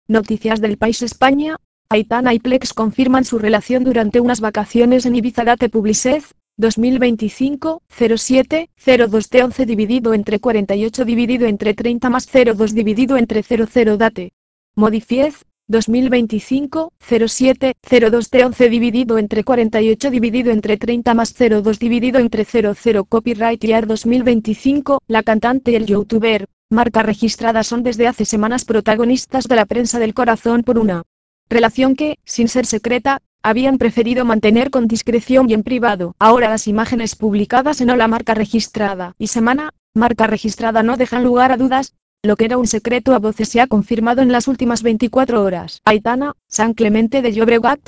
Noticias del País España. Aitana y Plex confirman su relación durante unas vacaciones en Ibiza. Date Publicez, 2025, 07, 02 de 11 dividido entre 48 dividido entre 30 más 02 dividido entre 00 Date. Modifiez, 2025, 07, 02 de 11 dividido entre 48 dividido entre 30 más 02 dividido entre 00 Copyright Year 2025. La cantante y el youtuber, marca registrada, son desde hace semanas protagonistas de la prensa del corazón por una relación que, sin ser secreta, habían preferido mantener con discreción y en privado. Ahora las imágenes publicadas en Hola Marca Registrada y Semana, Marca Registrada no dejan lugar a dudas. Lo que era un secreto a voces se ha confirmado en las últimas 24 horas. Aitana, San Clemente de Llobregat,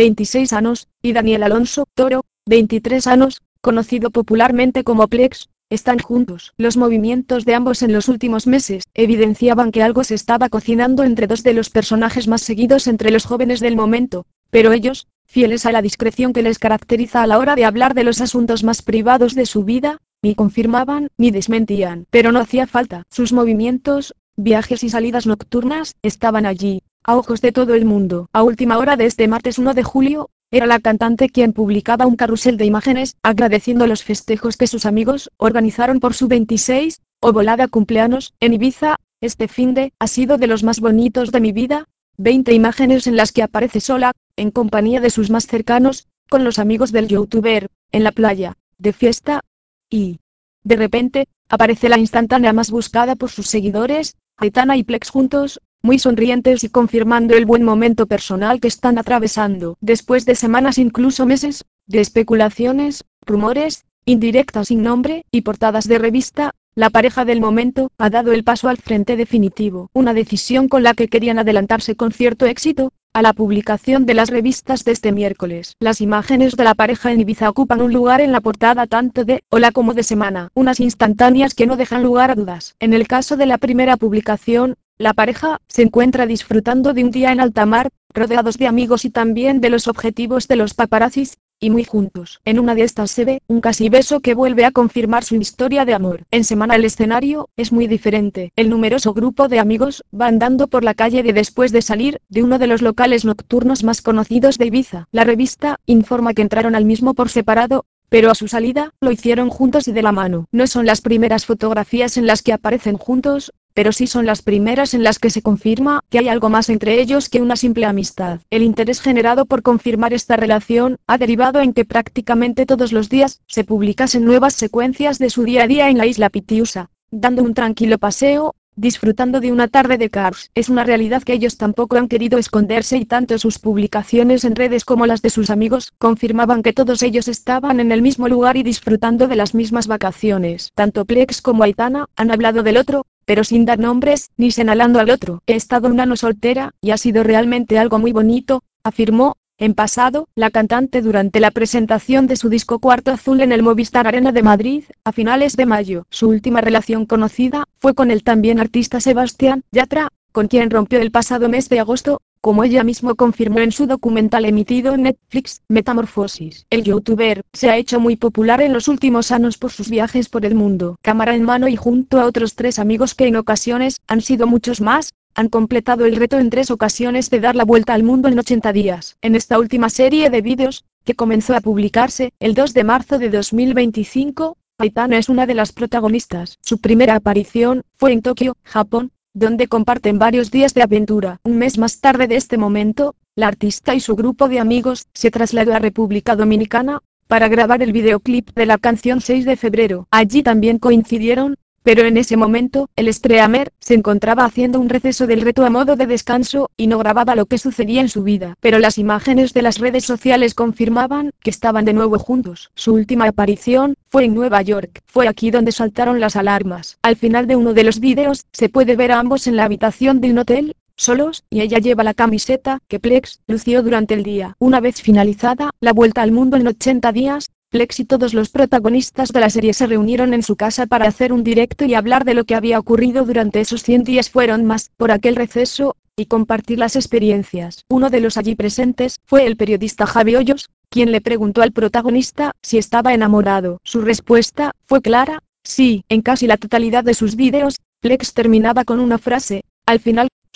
26 años, y Daniel Alonso Toro, 23 años, conocido popularmente como Plex, están juntos. Los movimientos de ambos en los últimos meses evidenciaban que algo se estaba cocinando entre dos de los personajes más seguidos entre los jóvenes del momento, pero ellos, fieles a la discreción que les caracteriza a la hora de hablar de los asuntos más privados de su vida, ni confirmaban ni desmentían. Pero no hacía falta. Sus movimientos, viajes y salidas nocturnas estaban allí, a ojos de todo el mundo. A última hora de este martes 1 de julio, era la cantante quien publicaba un carrusel de imágenes agradeciendo los festejos que sus amigos organizaron por su 26 o volada cumpleaños en Ibiza. Este finde ha sido de los más bonitos de mi vida. 20 imágenes en las que aparece sola, en compañía de sus más cercanos, con los amigos del youtuber, en la playa, de fiesta. Y, de repente, aparece la instantánea más buscada por sus seguidores, Aitana y Plex juntos, muy sonrientes y confirmando el buen momento personal que están atravesando. Después de semanas, incluso meses, de especulaciones, rumores, indirectas sin nombre y portadas de revista, la pareja del momento ha dado el paso al frente definitivo. Una decisión con la que querían adelantarse con cierto éxito a la publicación de las revistas de este miércoles. Las imágenes de la pareja en Ibiza ocupan un lugar en la portada tanto de Hola como de Semana, unas instantáneas que no dejan lugar a dudas. En el caso de la primera publicación, la pareja se encuentra disfrutando de un día en alta mar, rodeados de amigos y también de los objetivos de los paparazzis, y muy juntos. En una de estas se ve un casi beso que vuelve a confirmar su historia de amor. En Semana el escenario es muy diferente. El numeroso grupo de amigos va andando por la calle después de salir de uno de los locales nocturnos más conocidos de Ibiza. La revista informa que entraron al mismo por separado, pero a su salida lo hicieron juntos y de la mano. No son las primeras fotografías en las que aparecen juntos, pero sí son las primeras en las que se confirma que hay algo más entre ellos que una simple amistad. El interés generado por confirmar esta relación ha derivado en que prácticamente todos los días se publicasen nuevas secuencias de su día a día en la isla Pitiusa, dando un tranquilo paseo, disfrutando de una tarde de cars. Es una realidad que ellos tampoco han querido esconderse y tanto sus publicaciones en redes como las de sus amigos confirmaban que todos ellos estaban en el mismo lugar y disfrutando de las mismas vacaciones. Tanto Plex como Aitana han hablado del otro, pero sin dar nombres ni señalando al otro. He estado un año soltera y ha sido realmente algo muy bonito, afirmó. En pasado, la cantante durante la presentación de su disco Cuarto Azul en el Movistar Arena de Madrid, a finales de mayo. Su última relación conocida fue con el también artista Sebastián Yatra, con quien rompió el pasado mes de agosto, como ella mismo confirmó en su documental emitido en Netflix, Metamorfosis. El youtuber se ha hecho muy popular en los últimos años por sus viajes por el mundo, cámara en mano y junto a otros 3 amigos que en ocasiones han sido muchos más. Han completado el reto en 3 ocasiones de dar la vuelta al mundo en 80 días. En esta última serie de vídeos, que comenzó a publicarse el 2 de marzo de 2025, Aitana es una de las protagonistas. Su primera aparición fue en Tokio, Japón, donde comparten varios días de aventura. Un mes más tarde de este momento, la artista y su grupo de amigos se trasladó a República Dominicana para grabar el videoclip de la canción 6 de febrero. Allí también coincidieron, pero en ese momento, el streamer se encontraba haciendo un receso del reto a modo de descanso, y no grababa lo que sucedía en su vida. Pero las imágenes de las redes sociales confirmaban que estaban de nuevo juntos. Su última aparición fue en Nueva York. Fue aquí donde saltaron las alarmas. Al final de uno de los vídeos, se puede ver a ambos en la habitación de un hotel, solos, y ella lleva la camiseta que Plex lució durante el día. Una vez finalizada la vuelta al mundo en 80 días, Plex y todos los protagonistas de la serie se reunieron en su casa para hacer un directo y hablar de lo que había ocurrido durante esos 100 días. Fueron más por aquel receso y compartir las experiencias. Uno de los allí presentes fue el periodista Javi Hoyos, quien le preguntó al protagonista si estaba enamorado. Su respuesta fue clara: sí. En casi la totalidad de sus vídeos, Plex terminaba con una frase: al final,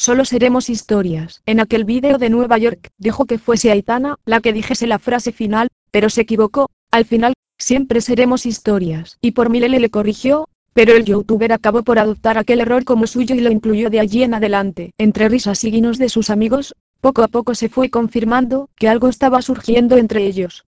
solo seremos historias. En aquel vídeo de Nueva York, dijo que fuese Aitana la que dijese la frase final, pero se equivocó. Al final, siempre seremos historias. Y por Milele le corrigió, pero el youtuber acabó por adoptar aquel error como suyo y lo incluyó de allí en adelante. Entre risas y guiños de sus amigos, poco a poco se fue confirmando que algo estaba surgiendo entre ellos.